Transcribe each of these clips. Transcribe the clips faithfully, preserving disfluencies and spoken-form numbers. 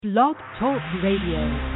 Blog Talk Radio.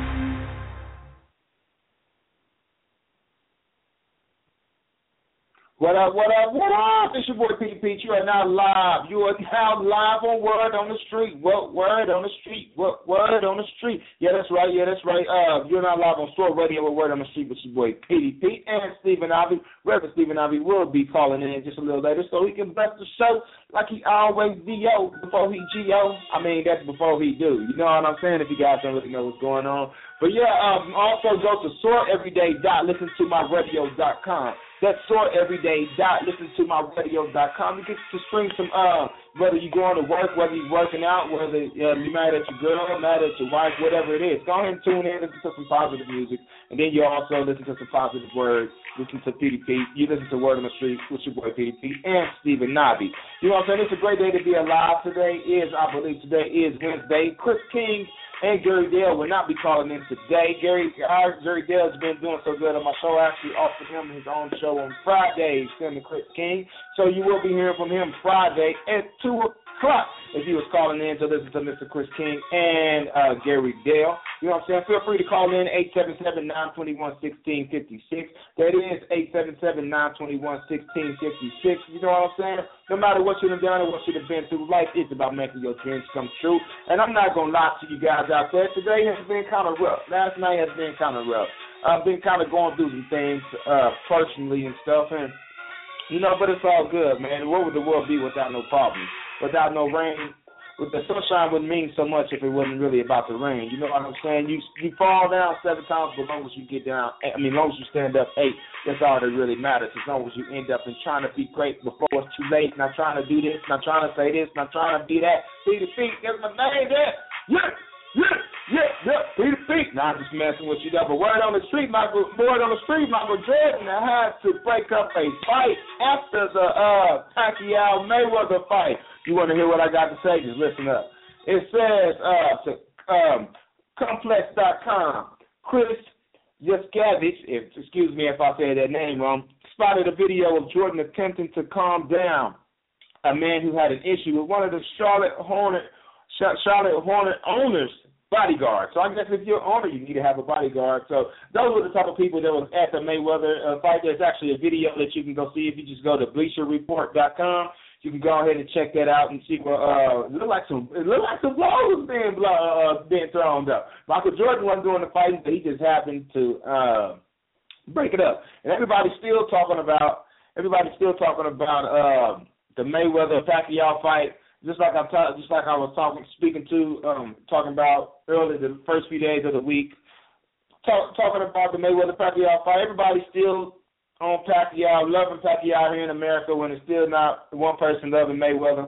What up, what up, what up? It's your boy P P. You are now live. You are now live on Word on the Street. What word on the street? What word on the street? Yeah, that's right. Yeah, that's right. Uh, you're now live on Store Radio with Word on the Street with your boy P P and Stephen Ivy. Reverend Stephen Ivy will be calling in just a little later so he can bless the show like he always do before he G O. I mean, that's before he do. You know what I'm saying? If you guys don't really know what's going on. But yeah, um, also go to soar everyday dot listen to my radio dot com. That's soar everyday dot listen to my radio dot com. You get to stream some, uh, whether you're going to work, whether you're working out, whether uh, you're mad at your girl, mad at your wife, whatever it is. Go ahead and tune in, listen to some positive music, and then you also listen to some positive words. Listen to P D P. You listen to Word on the Street with your boy P D P and Stephen Nobby. You know what I'm saying? It's a great day to be alive. Today is, I believe, today is Wednesday. Chris King and Gary Dale will not be calling in today. Gary, our, Gary Dale has been doing so good on my show. I actually offered him his own show on Fridays, him and Chris King. So you will be hearing from him Friday at two o'clock if he was calling in to listen to Mister Chris King and uh, Gary Dale. You know what I'm saying? Feel free to call in eight seven seven, nine two one, one six five six. That is eight seven seven, nine two one, one six five six. You know what I'm saying? No matter what you've done or what you've been through, life is about making your dreams come true. And I'm not going to lie to you guys out there. Today has been kind of rough. Last night has been kind of rough. I've been kind of going through some things uh, personally and stuff. And, you know, but it's all good, man. What would the world be without no problems? Without no rain? With the sunshine wouldn't mean so much if it wasn't really about the rain. You know what I'm saying? You you fall down seven times, but as long as you get down, I mean, as long as you stand up eight, that's all that really matters. As long as you end up in trying to be great before it's too late, not trying to do this, not trying to say this, not trying to be that. Be the feet, there's my name there. Yeah, yeah, yeah, yeah, be the feet. Nah, I'm just messing with you though. But word on the street, Michael, word on the street, Michael Jordan had to break up a fight after the uh, Pacquiao Mayweather fight. You want to hear what I got to say? Just listen up. It says uh, to um, complex dot com, Chris Yaskevich, if, excuse me if I say that name wrong, spotted a video of Jordan attempting to calm down a man who had an issue with one of the Charlotte Hornet Charlotte Hornet owners' bodyguards. So I guess if you're an owner, you need to have a bodyguard. So those were the type of people that was at the Mayweather uh, fight. There's actually a video that you can go see if you just go to bleacher report dot com. You can go ahead and check that out and see what uh, it look like some it look like some blows being blow, uh, being thrown up. Michael Jordan wasn't doing the fighting, but he just happened to uh, break it up. And everybody's still talking about everybody's still talking about uh, the Mayweather Pacquiao fight. Just like I ta- just like I was talking speaking to um, talking about earlier the first few days of the week, talk, talking about the Mayweather Pacquiao fight. Everybody's still on Pacquiao, loving Pacquiao here in America when it's still not one person loving Mayweather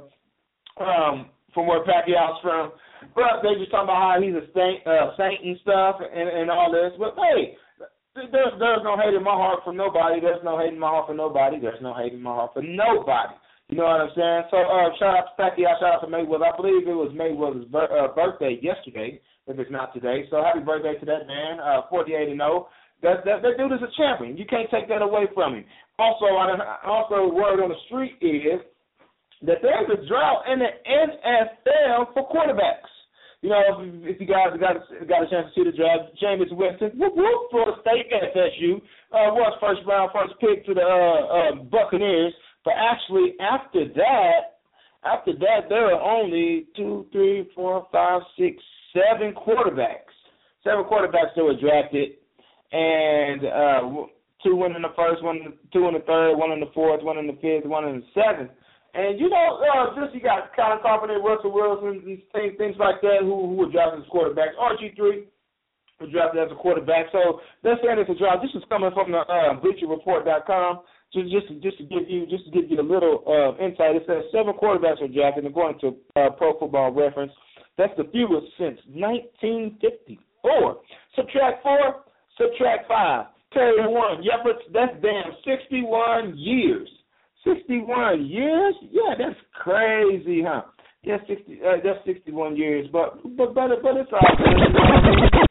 um, from where Pacquiao's from. But they just talking about how he's a saint, uh, saint and stuff and, and all this. But, hey, there's, there's no hate in my heart for nobody. There's no hate in my heart for nobody. There's no hate in my heart for nobody. You know what I'm saying? So uh, shout out to Pacquiao, shout out to Mayweather. I believe it was Mayweather's bir- uh, birthday yesterday, if it's not today. So happy birthday to that man, uh, forty-eight and oh. That, that, that dude is a champion. You can't take that away from him. Also, I, also, word on the street is that there's a drought in the N F L for quarterbacks. You know, if, if you guys got got a chance to see the draft, Jameis Winston, whoop whoop, Florida State, F S U, uh, was first round, first pick to the uh, uh, Buccaneers. But actually, after that, after that, there are only two, three, four, five, six, seven quarterbacks. Seven quarterbacks that were drafted. And uh, two went in the first, one, two in the third, one in the fourth, one in the fifth, one in the seventh. And, you know, uh, just you got Colin Kaepernick, Russell Wilson, and things, things like that who, who were drafted as quarterbacks. R G three was drafted as a quarterback. So they're saying it's a draft. This is coming from the uh, bleacher report dot com. Just, just, just to give you, just to give you a little uh, insight, it says seven quarterbacks were drafted, according to uh, Pro Football Reference. That's the fewest since nineteen fifty-four. Subtract four. Subtract five, carry one. Yep, that's damn sixty-one years. sixty-one years? Yeah, that's crazy, huh? Yeah, sixty. Uh, that's sixty-one years. But but but, but it's all good.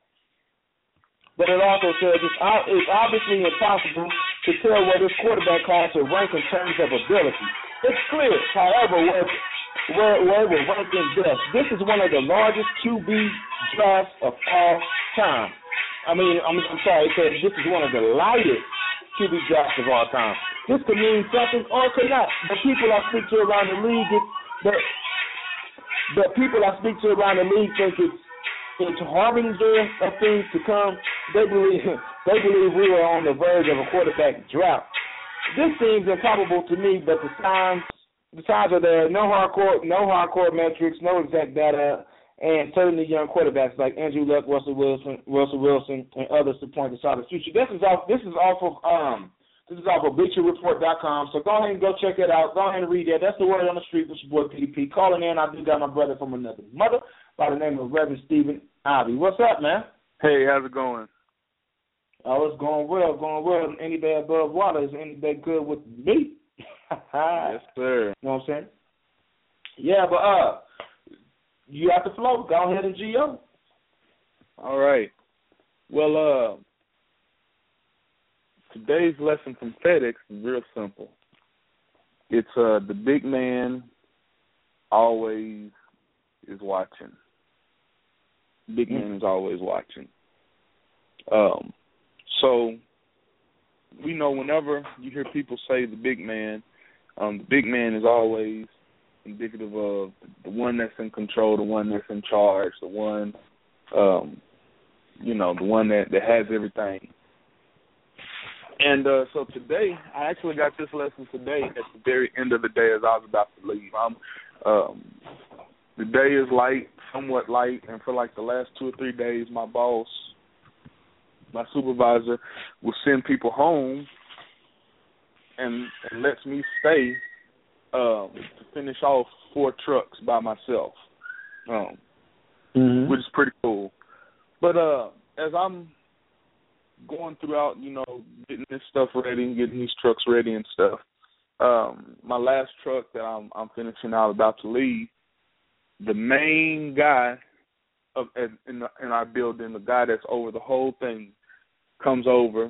But it also says it's, it's obviously impossible to tell where this quarterback class will rank in terms of ability. It's clear, however, where where, where it will rank in best. This is one of the largest Q B drafts of all time. I mean, I'm, I'm sorry, it says this is one of the lightest Q B drafts of all time. This could mean something or it could not. The people I speak to around the league, it, the, the people I speak to around the league think it's it's harbinger of things to come. They believe they believe we are on the verge of a quarterback drought. This seems improbable to me, but the signs the signs are there. No hardcore no hardcore metrics, no exact data. And certainly young quarterbacks like Andrew Luck, Russell Wilson, Russell Wilson, and others to point to solid future. This is off. This is off of um. This is off of Bleacher Report dot com. So go ahead and go check it out. Go ahead and read that. That's the word on the street with your boy P D P. Calling in, I do got my brother from another mother by the name of Reverend Stephen Ivy. What's up, man? Hey, how's it going? Oh, it's going well, going well. Any day above water is any day good with me. Yes, sir. You know what I'm saying? Yeah, but uh. You have to flow. Go ahead and G O. All right. Well, uh, today's lesson from FedEx is real simple. It's uh, the big man always is watching. Big man is always watching. Um, so we know whenever you hear people say the big man, um, the big man is always indicative of the one that's in control, the one that's in charge, the one, um, you know, the one that, that has everything. And uh, so today, I actually got this lesson today at the very end of the day as I was about to leave. I'm, um, the day is light, somewhat light, and for like the last two or three days, my boss, my supervisor, will send people home and, and lets me stay Um, to finish off four trucks by myself, um, mm-hmm. which is pretty cool. But uh, as I'm going throughout, you know, getting this stuff ready and getting these trucks ready and stuff, um, my last truck that I'm, I'm finishing out, about to leave, the main guy of, in, the, in our building, the guy that's over the whole thing, comes over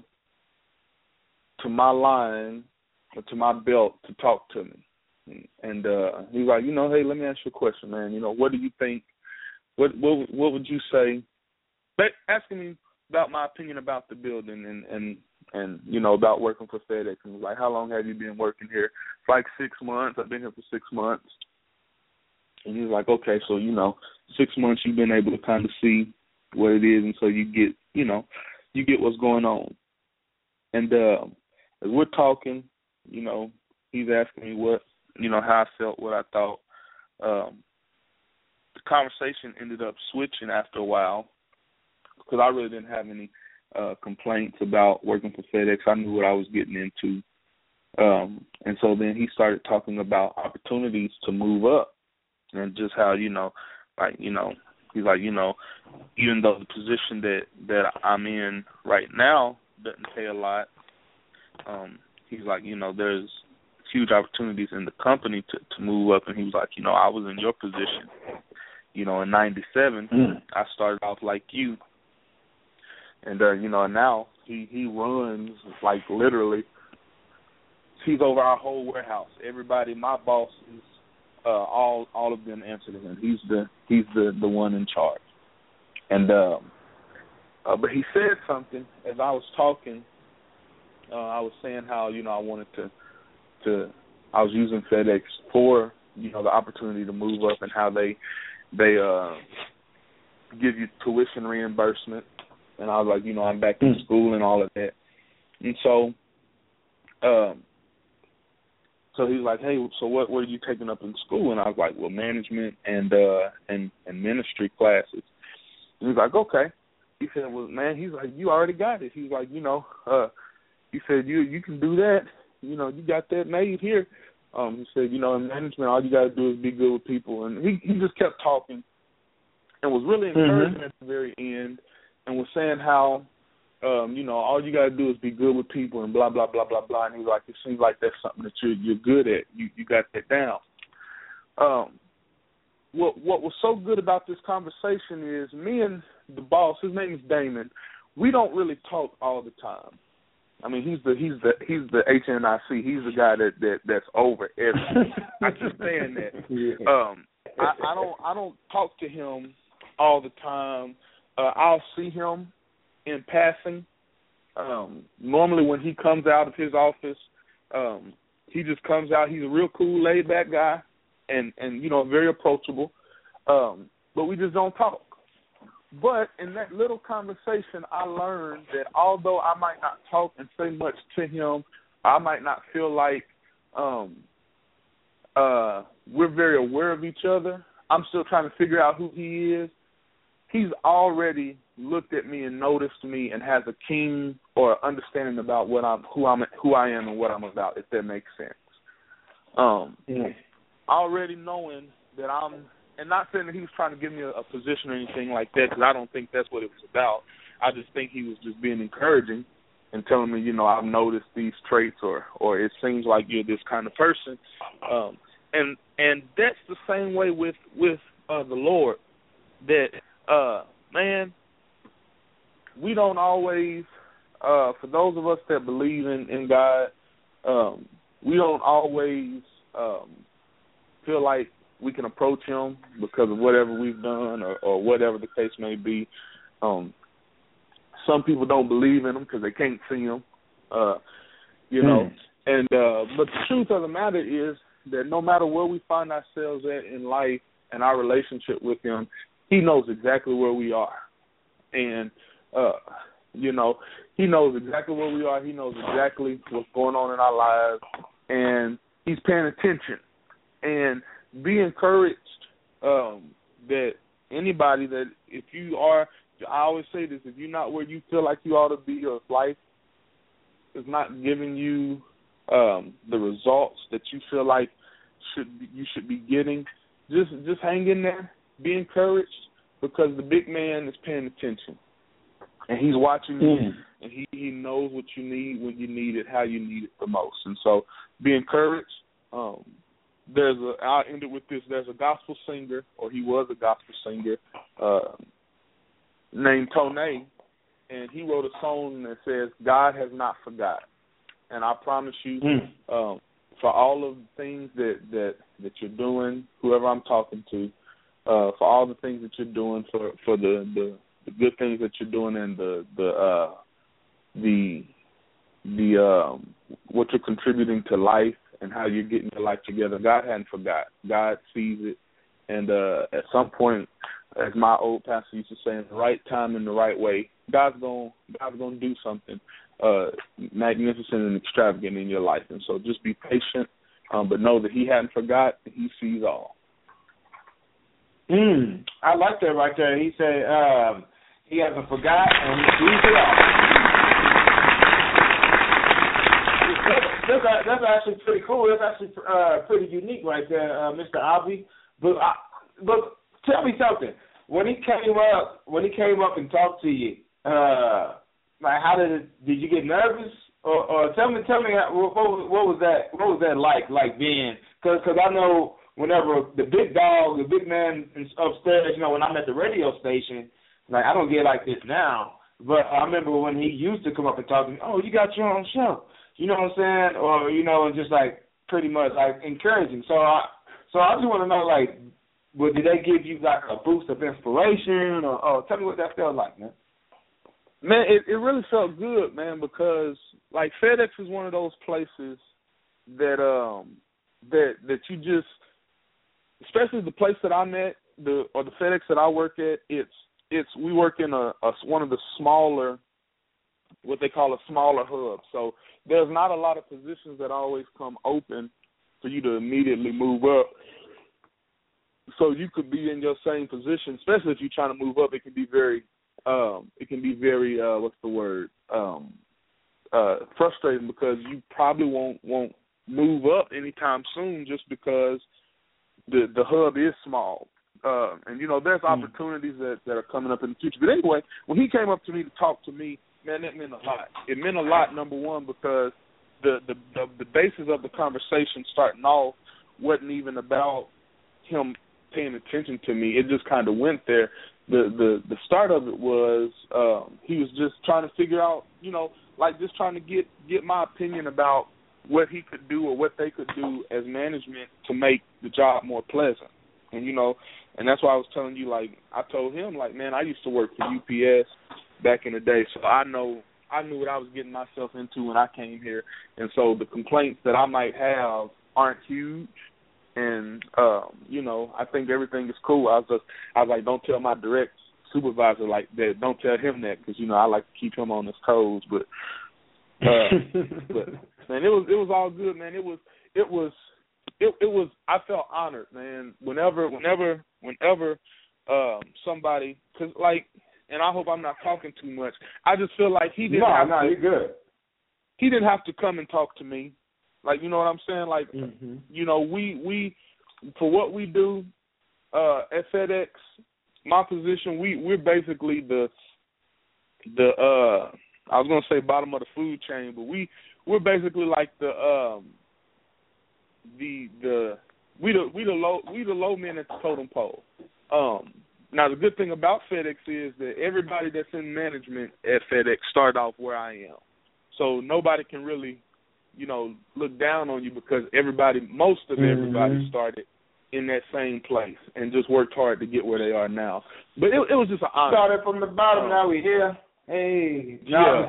to my line or to my belt to talk to me. And uh, he's like, you know, hey, let me ask you a question, man. You know, what do you think? What what what would you say? But asking me about my opinion about the building and, and, and you know, about working for FedEx. And like, how long have you been working here? It's like six months. I've been here for six months. And he's like, okay, so, you know, six months you've been able to kind of see what it is. And so you get, you know, you get what's going on. And uh, as we're talking, you know, he's asking me what, you know, how I felt, what I thought. Um, the conversation ended up switching after a while because I really didn't have any uh, complaints about working for FedEx. I knew what I was getting into. Um, and so then he started talking about opportunities to move up and just how, you know, like, you know, he's like, you know, even though the position that, that I'm in right now doesn't pay a lot, um, he's like, you know, there's huge opportunities in the company to, to move up. And he was like, you know, I was in your position, you know, in ninety-seven, mm. I started off like you. And, uh, you know, and now he, he runs, like, literally, he's over our whole warehouse. Everybody, my bosses, uh, all all of them answer to him. He's the he's the, the one in charge. And, um, uh, but he said something as I was talking. Uh, I was saying how, you know, I wanted to, to, I was using FedEx for, you know, the opportunity to move up and how they, they uh, give you tuition reimbursement. And I was like, you know, I'm back in school and all of that. And so, um, so he was like, hey, so what, what are you taking up in school? And I was like, well, management and uh, and, and ministry classes. And he was like, okay. He said, well, man, he's like, you already got it. He's like, you know, uh, he said, you you can do that. You know, you got that made here. Um, he said, you know, in management, all you got to do is be good with people. And he, he just kept talking and was really encouraging mm-hmm. at the very end and was saying how, um, you know, all you got to do is be good with people and blah, blah, blah, blah, blah. And he was like, it seems like that's something that you're, you're good at. You you got that down. Um, what what was so good about this conversation is me and the boss, his name is Damon, we don't really talk all the time. I mean, he's the he's the he's the H N I C. He's the guy that, that that's over everything. I keep saying that. Yeah. Um, I, I don't I don't talk to him all the time. Uh, I'll see him in passing. Um, normally when he comes out of his office, um, he just comes out. He's a real cool, laid-back guy and, and you know, very approachable. Um, but we just don't talk. But in that little conversation, I learned that although I might not talk and say much to him, I might not feel like um, uh, we're very aware of each other. I'm still trying to figure out who he is. He's already looked at me and noticed me and has a keen or understanding about what I'm, who I'm, who I am, and what I'm about. If that makes sense. Um, yeah. Already knowing that I'm, and not saying that he was trying to give me a, a position or anything like that, because I don't think that's what it was about. I just think he was just being encouraging and telling me, you know, I've noticed these traits, or, or it seems like you're this kind of person. Um, and and that's the same way with with uh, the Lord. That uh, man, we don't always, uh, for those of us that believe in, in God, um, we don't always um, feel like we can approach him because of whatever we've done, or, or whatever the case may be. Um, some people don't believe in him because they can't see him, uh, you know. Mm. And uh, but the truth of the matter is that no matter where we find ourselves at in life and our relationship with him, he knows exactly where we are. And, uh, you know, he knows exactly where we are. He knows exactly what's going on in our lives. And he's paying attention. And be encouraged um, that anybody that, if you are, I always say this, if you're not where you feel like you ought to be, or if life is not giving you um, the results that you feel like should be, you should be getting, just just hang in there. Be encouraged, because the big man is paying attention, and he's watching you, mm. and he, he knows what you need, when you need it, how you need it the most. And so, be encouraged. Um, there's a. I'll end it with this. There's a gospel singer, or he was a gospel singer, uh, named Tone, and he wrote a song that says, "God has not forgot." And I promise you, mm. um, for all of the things that, that, that you're doing, whoever I'm talking to, uh, for all the things that you're doing, for, for the, the, the good things that you're doing, and the the uh, the the um, what you're contributing to life and how you're getting your life together, God hadn't forgot. God sees it, and uh, at some point, as my old pastor used to say, in the right time and the right way, God's going God's going to do something uh, magnificent and extravagant in your life. And so just be patient, um, but know that he hadn't forgot, and he sees all. Mm, I like that right there. He said um, he hasn't forgot, and he sees it all. That's, that's actually pretty cool. That's actually uh, pretty unique right there, uh, Mister Avi. But, uh, but tell me something. When he came up, when he came up and talked to you, uh, like how did it, did you get nervous, or, or tell me, tell me how, what, what was that, what was that like, like being? Because I know whenever the big dog, the big man upstairs, you know, when I'm at the radio station, like I don't get like this now, but I remember when he used to come up and talk to me. Oh, you got your own show, you know what I'm saying? Or you know, just like pretty much like encouraging. So I, so I just want to know, like, well, did they give you like a boost of inspiration, or oh, tell me what that felt like, man? Man, it, it really felt good, man, because like FedEx is one of those places that um that that you just, especially the place that I'm at, the or the FedEx that I work at, it's it's we work in a, a one of the smaller, what they call a smaller hub. So there's not a lot of positions that always come open for you to immediately move up. So you could be in your same position, especially if you're trying to move up. It can be very, um, it can be very, uh, what's the word, um, uh, frustrating, because you probably won't won't move up anytime soon, just because the the hub is small. Uh, and you know, there's opportunities that, that are coming up in the future. But anyway, when he came up to me to talk to me, man, that meant a lot. It meant a lot, number one, because the the the, the basis of the conversation starting off wasn't even about him paying attention to me. It just kind of went there. The the the start of it was um, he was just trying to figure out, you know, like just trying to get get my opinion about what he could do or what they could do as management to make the job more pleasant. And you know, And that's why I was telling you, like, I told him, like, man, I used to work for U P S back in the day, so I know, I knew what I was getting myself into when I came here. And so the complaints that I might have aren't huge. And, um, you know, I think everything is cool. I was just, I was like, don't tell my direct supervisor like that. Don't tell him that because, you know, I like to keep him on his toes. But, uh, but man, it was, it was all good, man. It was, it was, it, it was, I felt honored, man. Whenever, whenever, whenever um, somebody, because, like, and I hope I'm not talking too much, I just feel like he didn't no, have no, to. you're good. He didn't have to come and talk to me. Like, you know what I'm saying? Like, mm-hmm. you know, we, we, for what we do uh, at FedEx, my position, we, we're basically the, the uh, I was going to say bottom of the food chain, but we, we're basically like the, um, the, the, we the, we the low, we the low men at the totem pole. Um, now, the good thing about FedEx is that everybody that's in management at FedEx started off where I am. So nobody can really, you know, look down on you because everybody, most of mm-hmm. everybody started in that same place and just worked hard to get where they are now. But it, it was just an honor. Started from the bottom, um, now we're here. Hey, no. yeah,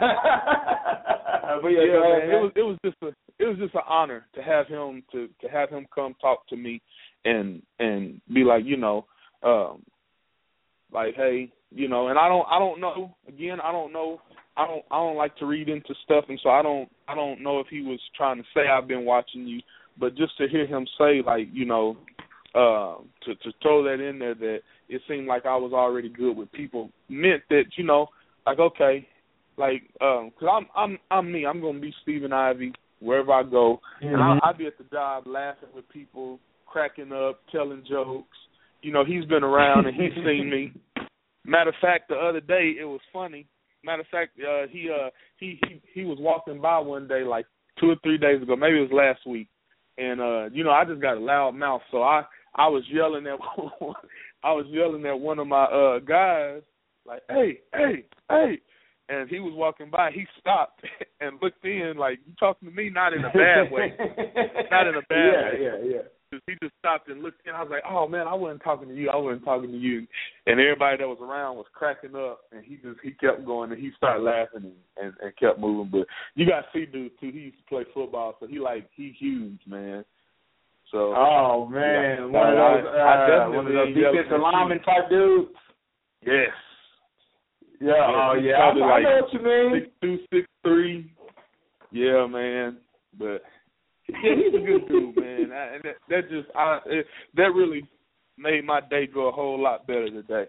but yeah, yeah man, man. It was it was just a it was just an honor to have him to, to have him come talk to me and and be like, you know, um, like, hey, you know, and I don't I don't know again I don't know. I don't I don't like to read into stuff, and so I don't I don't know if he was trying to say I've been watching you, but just to hear him say, like, you know, uh, to to throw that in there that it seemed like I was already good with people meant that, you know, like, okay, like, um, cause I'm I'm I'm me. I'm gonna be Stephen Ivy wherever I go, mm-hmm. and I, I'll be at the job laughing with people, cracking up, telling jokes. You know, he's been around and he's seen me. Matter of fact, the other day it was funny. Matter of fact, uh, he uh he, he he was walking by one day, like two or three days ago, maybe it was last week, and uh, you know, I just got a loud mouth, so I, I was yelling at I was yelling at one of my uh guys, like, hey, hey, hey, and he was walking by, he stopped and looked in, like, you talking to me? Not in a bad way, not in a bad yeah, way. Yeah, yeah, yeah. He just stopped and looked in. I was like, oh, man, I wasn't talking to you. I wasn't talking to you. And everybody that was around was cracking up, and he just he kept going, and he started laughing and, and, and kept moving. But you got to see dude, too. He used to play football, so he, like, he huge, man. So, oh, man. Yeah, one, of those, I, I uh, one of those defensive lineman type dudes? Yes. Yeah, yeah. Oh, yeah. I, I like know what you mean. six two, six three. Yeah, man. But... yeah, he's a good dude, man. I, and that, that just I it, that really made my day go a whole lot better today.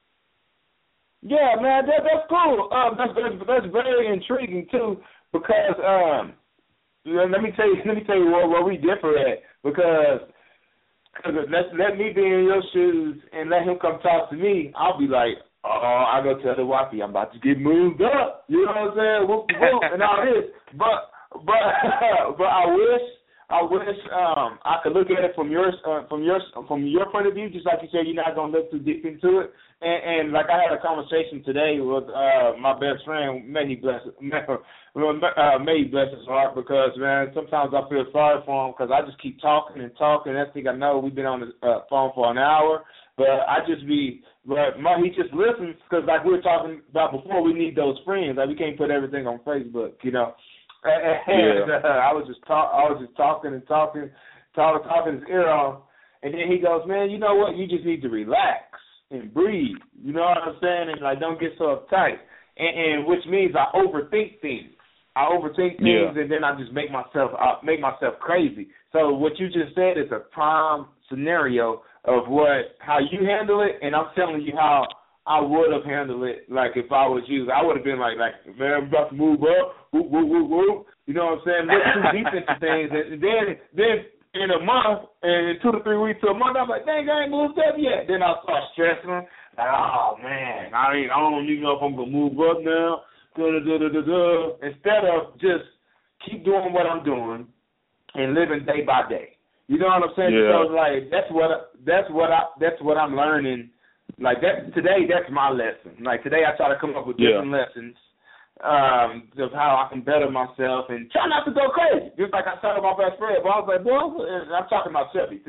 Yeah, man, that that's cool. Um, that's that's, that's very intriguing too, because um, let me tell you, let me tell you where, where we differ at, because cause let let me be in your shoes and let him come talk to me. I'll be like, oh, I go tell the wifey I'm about to get moved up. You know what I'm saying? Whoop, whoop, and all this, but. But but I wish I wish um, I could look at it from your uh, from your from your point of view, just like you said, you're not gonna look too deep into it. And, and like I had a conversation today with uh, my best friend, may he bless may, uh, may he bless his heart, because man, sometimes I feel sorry for him because I just keep talking and talking. Next thing I know, we've been on the uh, phone for an hour. But I just be, but my, he just listens because like we were talking about before, we need those friends. Like we can't put everything on Facebook, you know. And yeah. uh, I was just talk, I was just talking and talking, talking, talking his ear off, and then he goes, "Man, you know what? You just need to relax and breathe. You know what I'm saying? And like, don't get so uptight." And, and which means I overthink things. I overthink things, yeah. and then I just make myself uh, make myself crazy. So what you just said is a prime scenario of what how you handle it, and I'm telling you how I would have handled it, like, if I was you. I would have been like, like, man, I'm about to move up, whoop, whoop, whoop, whoop. You know what I'm saying? Look too deep into things. And then, then in a month, and two to three weeks to a month, I'm like, dang, I ain't moved up yet. Then I'll start stressing. Like, oh, man, I ain't, I don't even know if I'm going to move up now. Da, da, da, da, da, da. Instead of just keep doing what I'm doing and living day by day. You know what I'm saying? Yeah. So, like, that's what, that's what I, that's what I'm learning. Like that today, that's my lesson. Like today, I try to come up with different yeah. lessons um, of how I can better myself and try not to go crazy. Just like I told my best friend, but I was like, boy, I'm talking about Chevy too.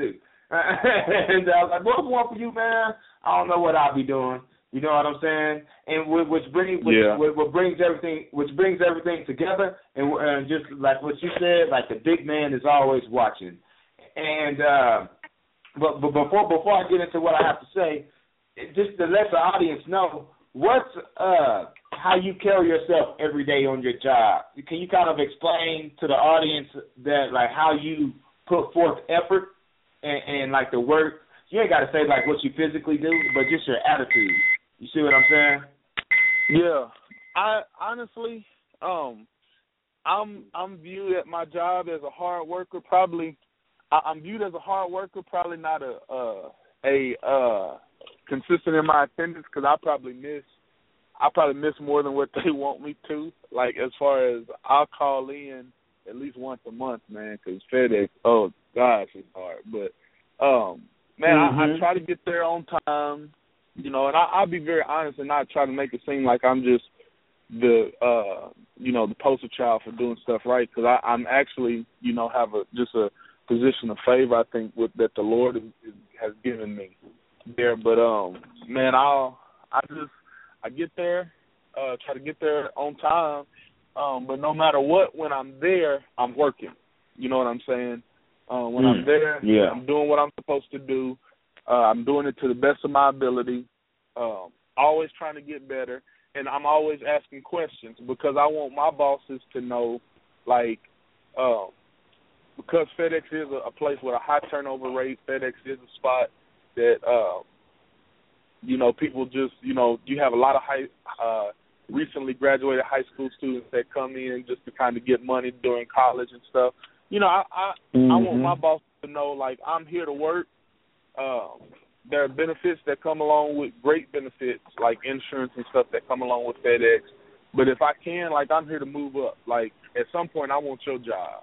and I was like, what's one for you, man? I don't know what I'll be doing. You know what I'm saying? And which brings which, yeah. what brings everything which brings everything together, and, and just like what you said, like the big man is always watching. And uh, but, but before before I get into what I have to say, just to let the audience know what's uh, how you carry yourself every day on your job. Can you kind of explain to the audience that like how you put forth effort and, and like the work? You ain't got to say like what you physically do, but just your attitude. You see what I'm saying? Yeah, I honestly, um, I'm I'm viewed at my job as a hard worker. Probably, I, I'm viewed as a hard worker. Probably not a uh, a uh, consistent in my attendance because I probably miss I probably miss more than what they want me to. Like as far as I'll call in at least once a month, man, because FedEx, oh gosh, it's hard. But um, man, mm-hmm. I, I try to get there on time. You know, and I, I'll be very honest and not try to make it seem like I'm just the, uh, you know, the poster child for doing stuff right. Because I'm actually, you know, have a just a position of favor I think with that the Lord is, is, has given me there. But um, man, I'll I just I get there, uh, try to get there on time. Um, but no matter what, when I'm there, I'm working. You know what I'm saying? Uh, when mm, I'm there, yeah. I'm doing what I'm supposed to do. Uh, I'm doing it to the best of my ability, um, always trying to get better, and I'm always asking questions because I want my bosses to know, like, uh, because FedEx is a, a place with a high turnover rate, FedEx is a spot that, uh, you know, people just, you know, you have a lot of high, uh, recently graduated high school students that come in just to kind of get money during college and stuff. You know, I I, mm-hmm. I want my bosses to know, like, I'm here to work. Um, there are benefits that come along with great benefits, like insurance and stuff that come along with FedEx. But if I can, like, I'm here to move up. Like, at some point, I want your job.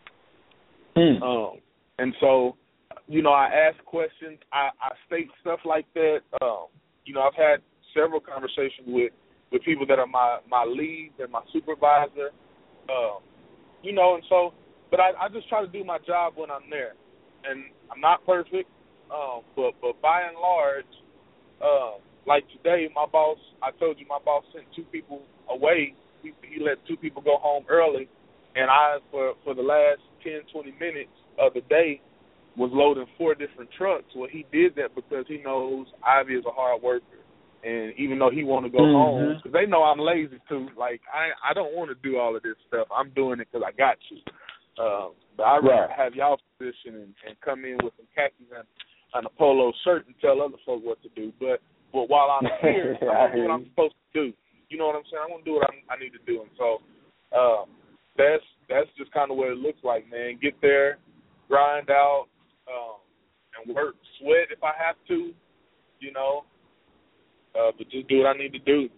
Mm. Um, and so, you know, I ask questions. I, I state stuff like that. Um, you know, I've had several conversations with, with people that are my, my leads and my supervisor. Um, you know, and so, but I, I just try to do my job when I'm there. And I'm not perfect. Um, but but by and large, uh, like today, my boss, I told you my boss sent two people away. He, he let two people go home early, and I, for, for the last ten, twenty minutes of the day, was loading four different trucks. Well, he did that because he knows Ivy is a hard worker, and even though he want to go mm-hmm. home, because they know I'm lazy too. Like, I I don't want to do all of this stuff. I'm doing it because I got you. Um, but I'd rather have y'all position and, and come in with some khakis and on a polo shirt and tell other folks what to do. But but while I'm here, I'm going to do what I'm supposed to do. You know what I'm saying? I'm going to do what I'm, I need to do. And so um, that's that's just kind of what it looks like, man. Get there, grind out, um, and work, sweat if I have to, you know, uh, but just do what I need to do.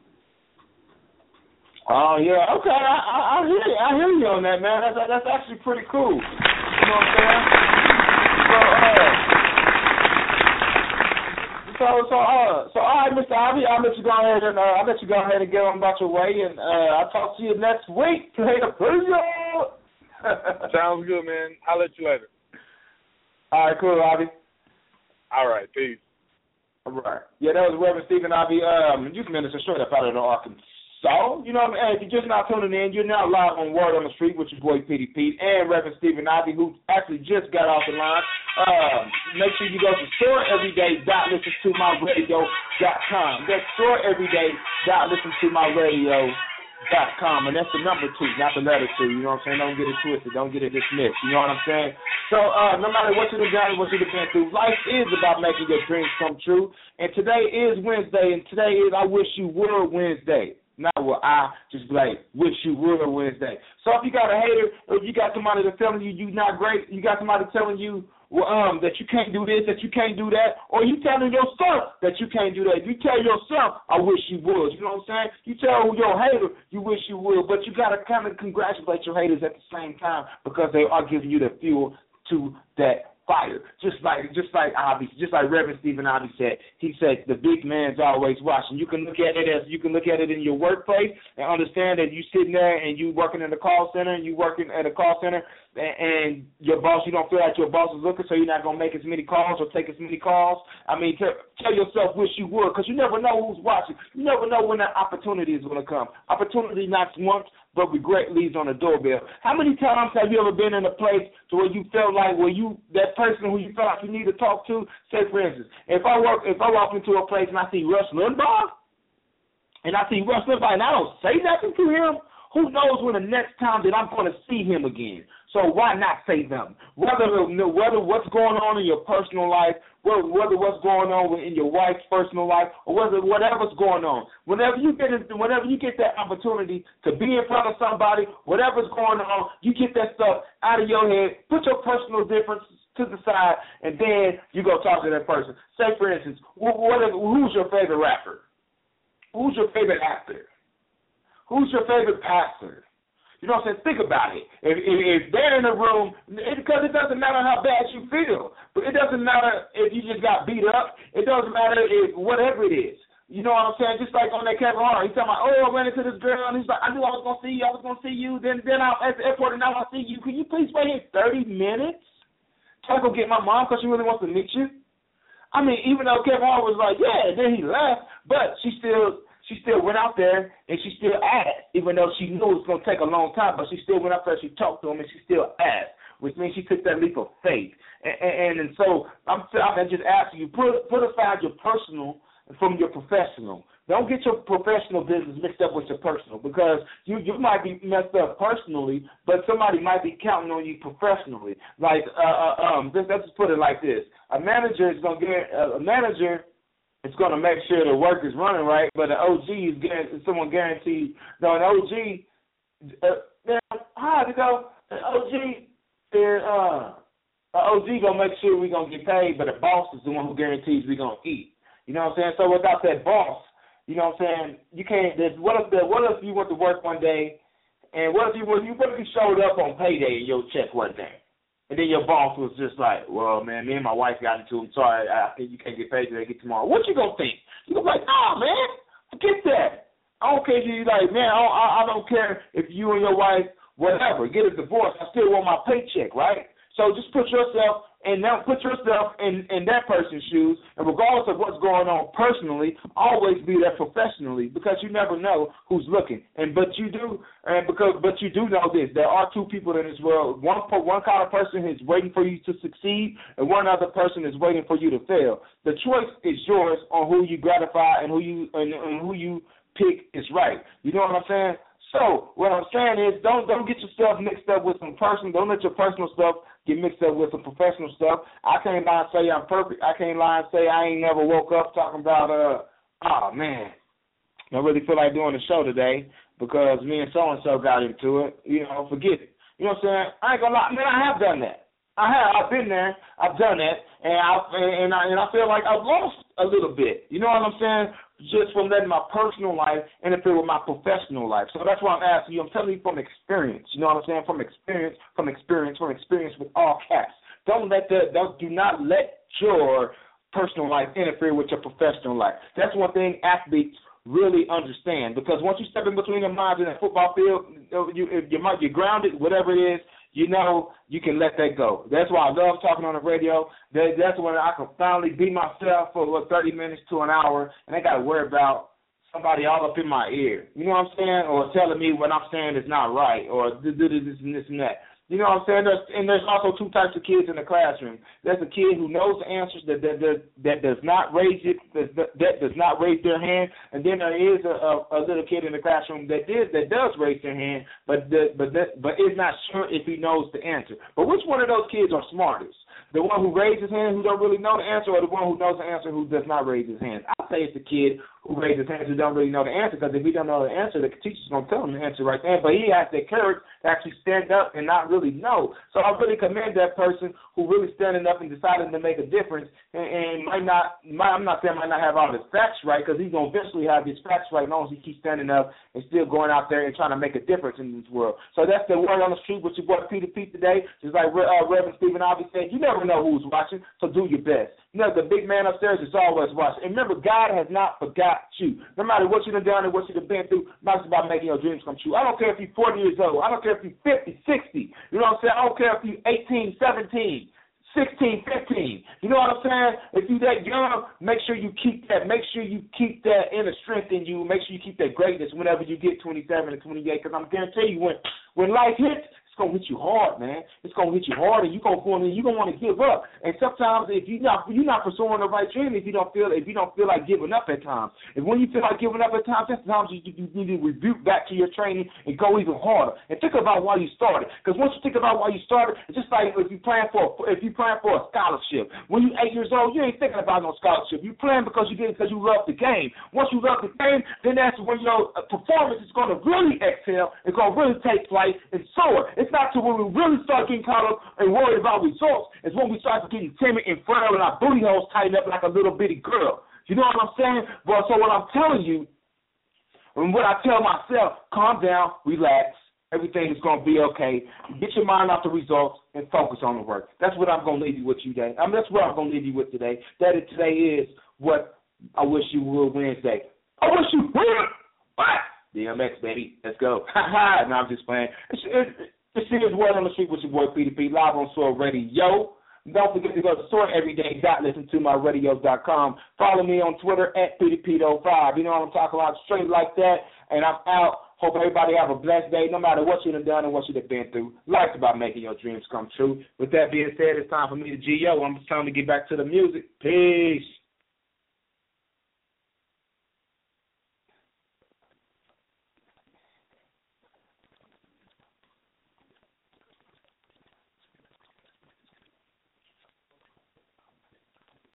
Oh, yeah, okay. I, I, I hear you. I hear you on that, man. That's, that's actually pretty cool. You know what I'm saying? So, uh, So, so, uh, so, all right, Mister Ivy, I'll let you go ahead and uh, I'll let you go ahead and get on about your way, and uh, I'll talk to you next week. Later, sounds good, man. I'll let you later. All right, cool, Ivy. All right, peace. All right. Yeah, that was Reverend Stephen Ivy, um, youth minister straight up out of Arkansas. You know what I mean? Hey, if you're just not tuning in, you're now live on Word on the Street with your boy P D Pete and Reverend Stephen Ivy, who actually just got off the line. Uh, make sure you go to store everyday dot listen to my radio dot com. That's store everyday dot listen to my radio dot com, and that's the number two, not the letter two. You know what I'm saying? Don't get it twisted. Don't get it dismissed. You know what I'm saying? So uh, no matter what you've done, what you've been through, life is about making your dreams come true. And today is Wednesday, and today is I Wish You Were Wednesday. Not what I just like wish you were Wednesday. So if you got a hater, or if you got somebody that's telling you you're not great, you got somebody telling you well, um that you can't do this, that you can't do that, or you telling yourself that you can't do that. You tell yourself, I wish you would. You know what I'm saying? You tell your hater you wish you would, but you got to kind of congratulate your haters at the same time because they are giving you the fuel to that fire. Just like just like Avi, just like Reverend Stephen Avi said. He said the big man's always watching. You can look at it as you can look at it in your workplace and understand that you sitting there and you working in the call center and you working at a call center and, and your boss, you don't feel like your boss is looking, so you're not gonna make as many calls or take as many calls. I mean, tell, tell yourself wish you would, because you never know who's watching. You never know when that opportunity is gonna come. Opportunity knocks once, but regret leaves on the doorbell. How many times have you ever been in a place to where you felt like where you that person who you felt like you need to talk to? Say for instance, if I work if I walk into a place and I see Rush Limbaugh, and I see Rush Limbaugh and I don't say nothing to him, who knows when the next time that I'm going to see him again? So why not say them? Whether whether what's going on in your personal life, whether, whether what's going on in your wife's personal life, or whether whatever's going on, whenever you get in, whenever you get that opportunity to be in front of somebody, whatever's going on, you get that stuff out of your head. Put your personal differences to the side, and then you go talk to that person. Say for instance, what, what, who's your favorite rapper? Who's your favorite actor? Who's your favorite pastor? You know what I'm saying? Think about it. If, if, if they're in the room, it, because it doesn't matter how bad you feel. But it doesn't matter if you just got beat up. It doesn't matter if whatever it is. You know what I'm saying? Just like on that Kevin Hart, he's talking about, oh, I ran into this girl, and he's like, I knew I was going to see you. I was going to see you. Then then I at the airport, and now I see you. Can you please wait here thirty minutes? Try to go get my mom because she really wants to meet you. I mean, even though Kevin Hart was like, yeah, and then he left, but she still... She still went out there and she still asked, even though she knew it was going to take a long time, but she still went out there, she talked to him, and she still asked, which means she took that leap of faith. And, and, and so I'm, I'm just asking you, put, put aside your personal from your professional. Don't get your professional business mixed up with your personal, because you, you might be messed up personally, but somebody might be counting on you professionally. Like, uh, uh, um, let's, let's just put it like this. A manager is going to get, uh, a manager it's going to make sure the work is running right, but an O G is guaranteed, someone guaranteed. No, an O G, uh, man, how to go? An O G, uh, an O G going to make sure we're going to get paid, but the boss is the one who guarantees we're going to eat. You know what I'm saying? So without that boss, you know what I'm saying, you can't, what if the, what if you went to work one day, and what if you, what if you showed up on payday in your check one day? And then your boss was just like, well, man, me and my wife got into it. Sorry, I think you can't get paid today, get tomorrow. What you going to think? You going to be like, oh, man, forget that. I don't care if you like, man, I don't, I don't care if you and your wife, whatever, get a divorce. I still want my paycheck, right? So just put yourself and now put yourself in, in that person's shoes, and regardless of what's going on personally, always be there professionally, because you never know who's looking. And but you do, and because but you do know this: there are two people in this world. One one kind of person is waiting for you to succeed, and one other person is waiting for you to fail. The choice is yours on who you gratify and who you and, and who you pick is right. You know what I'm saying? So what I'm saying is, don't don't get yourself mixed up with some personal. Don't let your personal stuff get mixed up with some professional stuff. I can't lie and say I'm perfect. I can't lie and say I ain't never woke up talking about uh oh man, I really feel like doing the show today because me and so and so got into it. You know, forget it. You know what I'm saying? I ain't gonna lie, man. I have done that. I have. I've been there. I've done that, and I and I and I feel like I've lost a little bit. You know what I'm saying? Just from letting my personal life interfere with my professional life. So that's why I'm asking you. I'm telling you from experience. You know what I'm saying? From experience, from experience, from experience with all caps. Don't let the don't do not let your personal life interfere with your professional life. That's one thing athletes really understand, because once you step in between their minds in that football field, you if you might be grounded, whatever it is. You know, you can let that go. That's why I love talking on the radio. That, that's when I can finally be myself for what, thirty minutes to an hour, and I got to worry about somebody all up in my ear. You know what I'm saying? Or telling me what I'm saying is not right, or do this and this and that. You know what I'm saying? There's, and there's also two types of kids in the classroom. There's a kid who knows the answers that that, that, that does not raise it, that, that does not raise their hand, and then there is a, a, a little kid in the classroom that did that does raise their hand, but the, but that, but is not sure if he knows the answer. But which one of those kids are smartest? The one who raises his hand who don't really know the answer, or the one who knows the answer who does not raise his hand? I say it's the kid who raised his hand who don't really know the answer, because if he don't know the answer, the teacher's going to tell him the answer right there. But he has the courage to actually stand up and not really know. So I really commend that person who really standing up and decided to make a difference, and, and might not, might, I'm not saying might not have all his facts right, because he's going to eventually have his facts right as long as he keeps standing up and still going out there and trying to make a difference in this world. So that's the word on the street with your boy Peter Pete today. Just like uh, Reverend Stephen Harvey said, you never know who's watching, so do your best. You know, the big man upstairs is always watching. And remember, God has not forgot you. No matter what you've done and what you've been through, it's about making your dreams come true. I don't care if you're forty years old. I don't care if you're fifty, sixty. You know what I'm saying? I don't care if you're eighteen, seventeen. sixteen, fifteen. You know what I'm saying? If you're that young, make sure you keep that. Make sure you keep that inner strength in you. Make sure you keep that greatness whenever you get twenty-seven and twenty-eight, because I'm guaranteeing you when, when life hits, it's going to hit you hard, man. It's going to hit you hard, and you're going to go in and you're going to want to give up. And sometimes if you're not, you're not pursuing the right dream, if you don't feel if you don't feel like giving up at times. If when you feel like giving up at times, that's times you, you, you need to rebuke back to your training and go even harder. And think about why you started. Because once you think about why you started, it's just like if you plan for if you plan for a scholarship. When you're eight years old, you ain't thinking about no scholarship. You plan because you get it because you love the game. Once you love the game, then that's when your performance is going to really excel. It's going to really take flight and soar. It's not to when we really start getting caught up and worried about results. It's when we start getting timid and frail and our booty holes tighten up like a little bitty girl. You know what I'm saying? But so what I'm telling you, and what I tell myself, calm down, relax. Everything is going to be okay. Get your mind off the results and focus on the work. That's what I'm going to leave you with today. I mean, that's what I'm going to leave you with today. That is, today is what I wish you would Wednesday. I wish you would. What? D M X, baby. Let's go. Ha ha. No, I'm just playing. It's, it's, This is Word on the Street with your boy Peter P, live on Soul Radio. Don't forget to go to soar everyday dot listen to my radios dot com. Follow me on Twitter at Peter Pete oh five. You know what I'm talking about, straight like that. And I'm out. Hope everybody have a blessed day, no matter what you've done and what you've been through. Life's about making your dreams come true. With that being said, it's time for me to G O. I'm just time to get back to the music. Peace.